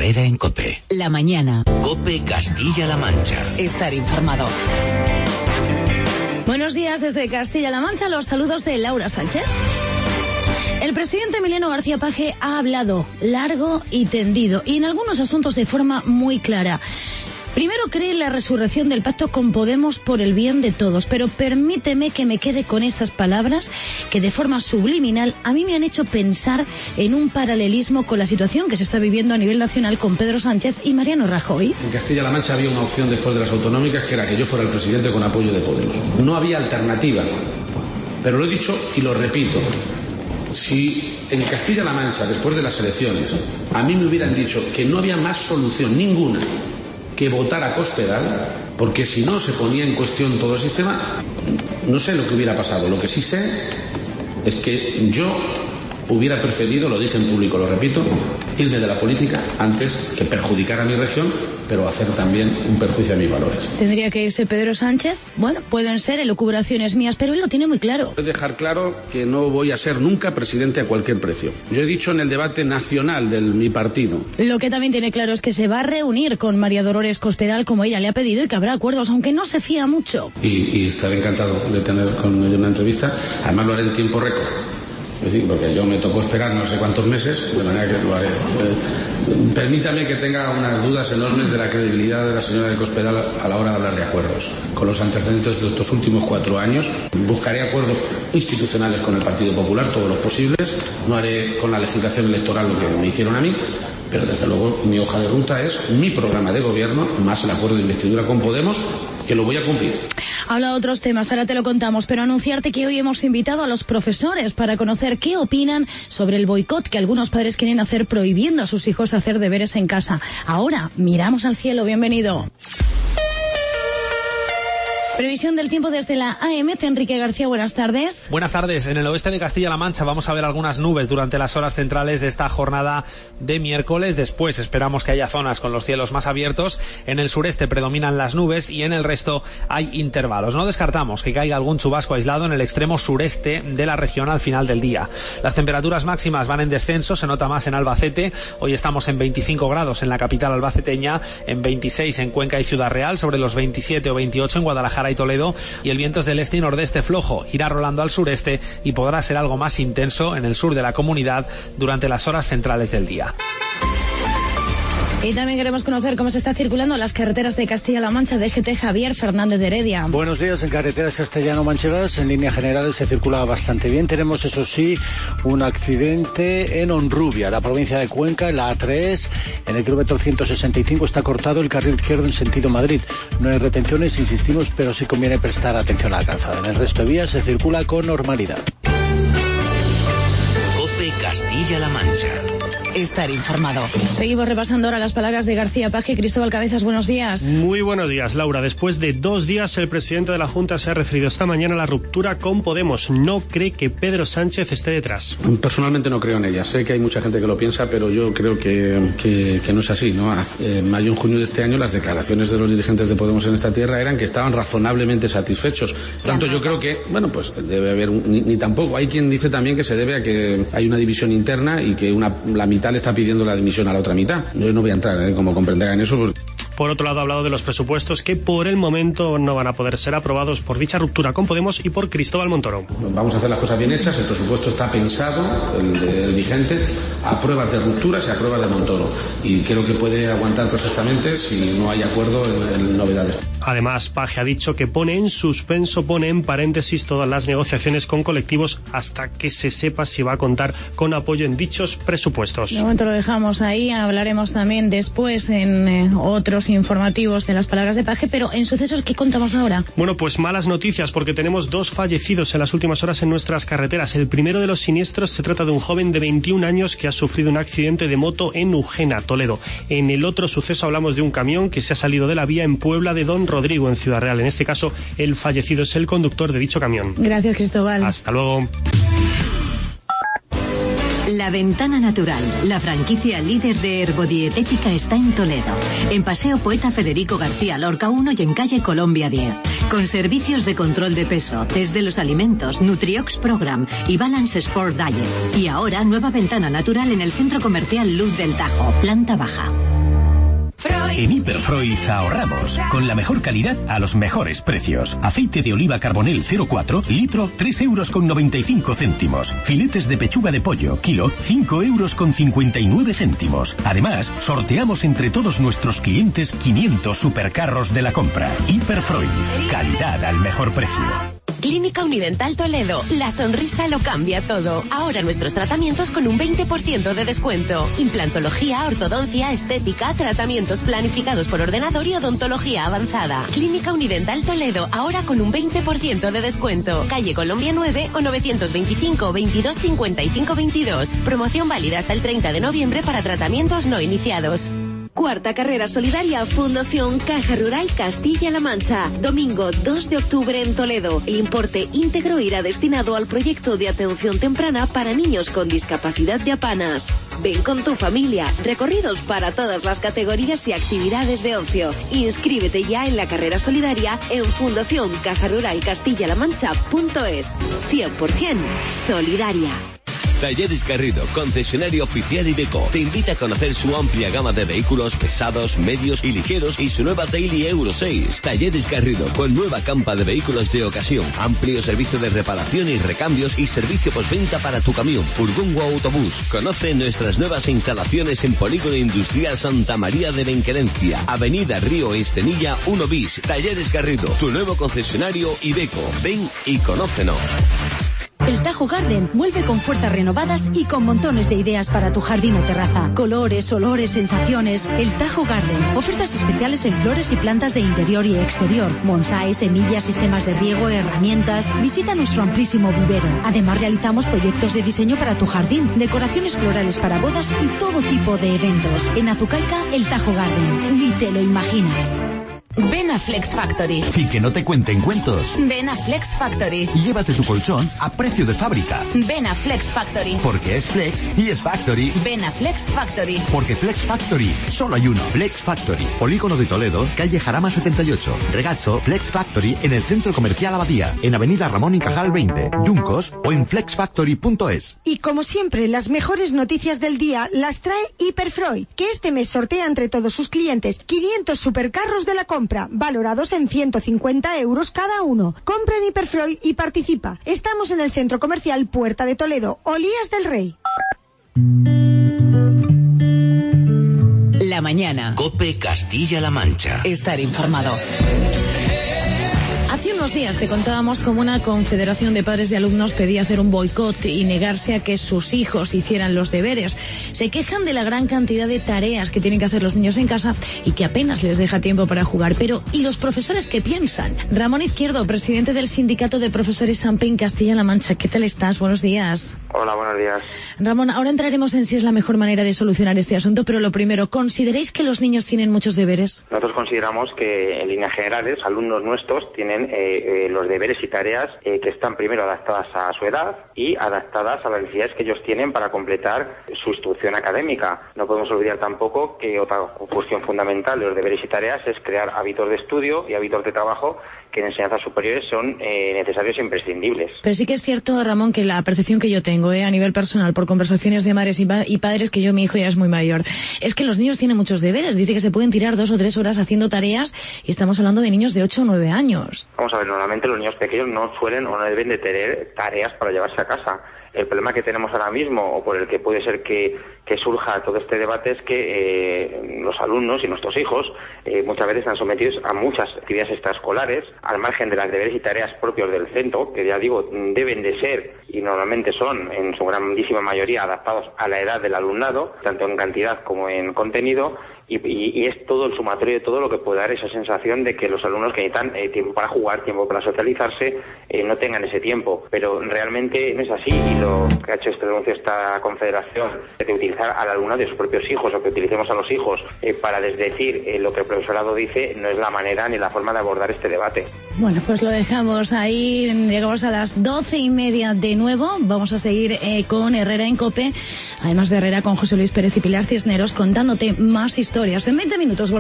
Herrera en COPE. La mañana. COPE Castilla-La Mancha. Estar informado. Buenos días desde Castilla-La Mancha, los saludos de Laura Sánchez. El presidente Emiliano García Paje ha hablado largo y tendido y en algunos asuntos de forma muy clara. Primero, cree en la resurrección del pacto con Podemos por el bien de todos, pero permíteme que me quede con estas palabras que de forma subliminal a mí me han hecho pensar en un paralelismo con la situación que se está viviendo a nivel nacional con Pedro Sánchez y Mariano Rajoy. En Castilla-La Mancha había una opción después de las autonómicas que era que yo fuera el presidente con apoyo de Podemos. No había alternativa, pero lo he dicho y lo repito. Si en Castilla-La Mancha, después de las elecciones, a mí me hubieran dicho que no había más solución ninguna que votar a Cospedal, porque si no se ponía en cuestión todo el sistema, no sé lo que hubiera pasado. Lo que sí sé es que yo hubiera preferido, lo dije en público, lo repito, irme de la política antes que perjudicar a mi región, pero hacer también un perjuicio a mis valores. ¿Tendría que irse Pedro Sánchez? Bueno, pueden ser elucubraciones mías, pero él lo tiene muy claro. Voy a dejar claro que no voy a ser nunca presidente a cualquier precio. Yo he dicho en el debate nacional de mi partido. Lo que también tiene claro es que se va a reunir con María Dolores Cospedal como ella le ha pedido y que habrá acuerdos, aunque no se fía mucho. Y estaré encantado de tener con ella una entrevista. Además lo haré en tiempo récord. Es decir, porque yo me tocó esperar no sé cuántos meses, de manera que lo haré. Permítame que tenga unas dudas enormes de la credibilidad de la señora de Cospedal a la hora de hablar de acuerdos. Con los antecedentes de estos últimos 4 años, buscaré acuerdos institucionales con el Partido Popular, todos los posibles. No haré con la legislación electoral lo que me hicieron a mí, pero desde luego mi hoja de ruta es mi programa de gobierno, más el acuerdo de investidura con Podemos, que lo voy a cumplir. Habla de otros temas, ahora te lo contamos, pero anunciarte que hoy hemos invitado a los profesores para conocer qué opinan sobre el boicot que algunos padres quieren hacer prohibiendo a sus hijos hacer deberes en casa. Ahora, miramos al cielo, bienvenido. Previsión del tiempo desde la AEMET. Enrique García, buenas tardes. Buenas tardes. En el oeste de Castilla-La Mancha vamos a ver algunas nubes durante las horas centrales de esta jornada de miércoles. Después esperamos que haya zonas con los cielos más abiertos. En el sureste predominan las nubes y en el resto hay intervalos. No descartamos que caiga algún chubasco aislado en el extremo sureste de la región al final del día. Las temperaturas máximas van en descenso, se nota más en Albacete. Hoy estamos en 25 grados en la capital albaceteña, en 26 en Cuenca y Ciudad Real, sobre los 27 o 28 en Guadalajara y Toledo, y el viento es del este y nordeste flojo, irá rolando al sureste y podrá ser algo más intenso en el sur de la comunidad durante las horas centrales del día. Y también queremos conocer cómo se está circulando las carreteras de Castilla-La Mancha. DGT Javier Fernández de Heredia. Buenos días. En carreteras castellano-manchegas, en líneas generales se circula bastante bien. Tenemos, eso sí, un accidente en Honrubia, la provincia de Cuenca, en la A3. En el kilómetro 165 está cortado el carril izquierdo en sentido Madrid. No hay retenciones, insistimos, pero sí conviene prestar atención a la calzada. En el resto de vías se circula con normalidad. COPE Castilla-La Mancha. Estar informado. Seguimos repasando ahora las palabras de García Paje. Cristóbal Cabezas, buenos días. Muy buenos días, Laura. Después de 2 días, el presidente de la Junta se ha referido esta mañana a la ruptura con Podemos. No cree que Pedro Sánchez esté detrás. Personalmente no creo en ella. Sé que hay mucha gente que lo piensa, pero yo creo que no es así, ¿no? En mayo y junio de este año las declaraciones de los dirigentes de Podemos en esta tierra eran que estaban razonablemente satisfechos. Por tanto, yo creo que, bueno, pues debe haber ni tampoco. Hay quien dice también que se debe a que hay una división interna y que la mitad le está pidiendo la dimisión a la otra mitad. Yo no voy a entrar, como comprenderán eso. Porque... Por otro lado, ha hablado de los presupuestos que por el momento no van a poder ser aprobados por dicha ruptura con Podemos y por Cristóbal Montoro. Vamos a hacer las cosas bien hechas. El presupuesto está pensado, el vigente, a pruebas de rupturas y a pruebas de Montoro. Y creo que puede aguantar perfectamente si no hay acuerdo en novedades. Además, Paje ha dicho que pone en paréntesis todas las negociaciones con colectivos hasta que se sepa si va a contar con apoyo en dichos presupuestos. De momento lo dejamos ahí, hablaremos también después en otros informativos de las palabras de Paje, pero en sucesos, ¿qué contamos ahora? Bueno, pues malas noticias porque tenemos 2 fallecidos en las últimas horas en nuestras carreteras. El primero de los siniestros se trata de un joven de 21 años que ha sufrido un accidente de moto en Ujena, Toledo. En el otro suceso hablamos de un camión que se ha salido de la vía en Puebla de Don Rodrigo, en Ciudad Real. En este caso, el fallecido es el conductor de dicho camión. Gracias, Cristóbal. Hasta luego. La Ventana Natural, la franquicia líder de herbodietética, está en Toledo, en Paseo Poeta Federico García Lorca 1 y en calle Colombia 10. Con servicios de control de peso, test de los alimentos, Nutriox Program y Balance Sport Diet. Y ahora, nueva ventana natural en el centro comercial Luz del Tajo, planta baja. En Hiperfreud ahorramos, con la mejor calidad a los mejores precios. Aceite de oliva Carbonell 0,4, litro, 3,95 €. Filetes de pechuga de pollo, kilo, 5,59 €. Además, sorteamos entre todos nuestros clientes 500 supercarros de la compra. Hiperfreud, calidad al mejor precio. Clínica Unidental Toledo. La sonrisa lo cambia todo. Ahora nuestros tratamientos con un 20% de descuento. Implantología, ortodoncia, estética, tratamientos planificados por ordenador y odontología avanzada. Clínica Unidental Toledo. Ahora con un 20% de descuento. Calle Colombia 9 o 925 22 55 22. Promoción válida hasta el 30 de noviembre para tratamientos no iniciados. Cuarta carrera solidaria Fundación Caja Rural Castilla-La Mancha. Domingo 2 de octubre en Toledo. El importe íntegro irá destinado al proyecto de atención temprana para niños con discapacidad de Apanas. Ven con tu familia. Recorridos para todas las categorías y actividades de ocio. Inscríbete ya en la carrera solidaria en Fundación Caja Rural Castilla-La Mancha.es. 100% solidaria. Talleres Garrido, concesionario oficial Iveco, te invita a conocer su amplia gama de vehículos pesados, medios y ligeros y su nueva Daily Euro 6. Talleres Garrido, con nueva campa de vehículos de ocasión, amplio servicio de reparación y recambios y servicio postventa para tu camión, furgón o autobús. Conoce nuestras nuevas instalaciones en Polígono Industrial Santa María de Benquerencia, Avenida Río Estenilla 1 bis. Talleres Garrido, tu nuevo concesionario Iveco. Ven y conócenos. El Tajo Garden vuelve con fuerzas renovadas y con montones de ideas para tu jardín o terraza. Colores, olores, sensaciones. El Tajo Garden. Ofertas especiales en flores y plantas de interior y exterior. Bonsái, semillas, sistemas de riego, herramientas. Visita nuestro amplísimo vivero. Además realizamos proyectos de diseño para tu jardín, decoraciones florales para bodas y todo tipo de eventos. En Azucaica, el Tajo Garden. Ni te lo imaginas. Ven a Flex Factory. Y que no te cuenten cuentos. Ven a Flex Factory. Y llévate tu colchón a precio de fábrica. Ven a Flex Factory. Porque es Flex y es Factory. Ven a Flex Factory. Porque Flex Factory, solo hay uno. Flex Factory, Polígono de Toledo, calle Jarama 78. Regacho, Flex Factory en el Centro Comercial Abadía, en Avenida Ramón y Cajal 20, Yuncos o en flexfactory.es. Y como siempre, las mejores noticias del día las trae Hiperfreud, que este mes sortea entre todos sus clientes 500 supercarros de la compra, valorados en 150 € cada uno. Compra en Hiperfreud y participa. Estamos en el Centro Comercial Puerta de Toledo, Olías del Rey. La mañana. COPE Castilla-La Mancha. Estar informado. Hace unos días te contábamos cómo una confederación de padres y alumnos pedía hacer un boicot y negarse a que sus hijos hicieran los deberes. Se quejan de la gran cantidad de tareas que tienen que hacer los niños en casa y que apenas les deja tiempo para jugar. Pero, ¿y los profesores qué piensan? Ramón Izquierdo, presidente del Sindicato de Profesores AMPE en Castilla-La Mancha. ¿Qué tal estás? Buenos días. Hola, buenos días. Ramón, ahora entraremos en si es la mejor manera de solucionar este asunto, pero lo primero, ¿consideráis que los niños tienen muchos deberes? Nosotros consideramos que, en líneas generales, alumnos nuestros tienen los deberes y tareas que están primero adaptadas a su edad y adaptadas a las necesidades que ellos tienen para completar su instrucción académica. No podemos olvidar tampoco que otra cuestión fundamental de los deberes y tareas es crear hábitos de estudio y hábitos de trabajo que en enseñanzas superiores son necesarios e imprescindibles. Pero sí que es cierto, Ramón, que la percepción que yo tengo a nivel personal por conversaciones de madres y padres, que mi hijo ya es muy mayor, es que los niños tienen muchos deberes. Dice que se pueden tirar 2 o 3 horas haciendo tareas y estamos hablando de niños de 8 o 9 años. Vamos a ver, normalmente los niños pequeños no suelen o no deben de tener tareas para llevarse a casa. El problema que tenemos ahora mismo, o por el que puede ser que surja todo este debate, es que los alumnos y nuestros hijos muchas veces están sometidos a muchas actividades extraescolares, al margen de las deberes y tareas propios del centro, que ya digo, deben de ser, y normalmente son, en su grandísima mayoría, adaptados a la edad del alumnado, tanto en cantidad como en contenido, y es todo el sumatorio de todo lo que puede dar esa sensación de que los alumnos que necesitan tiempo para jugar, tiempo para socializarse, no tengan ese tiempo. Pero realmente no es así, y lo que ha hecho esta confederación de utilizar al alumnado de sus propios hijos, o que utilicemos a los hijos para desdecir lo que el profesorado dice, no es la manera ni la forma de abordar este debate. Bueno, pues lo dejamos ahí. Llegamos a las 12:30 de nuevo. Vamos a seguir con Herrera en COPE, además de Herrera, con José Luis Pérez y Pilar Cisneros, contándote más historias. En 20 minutos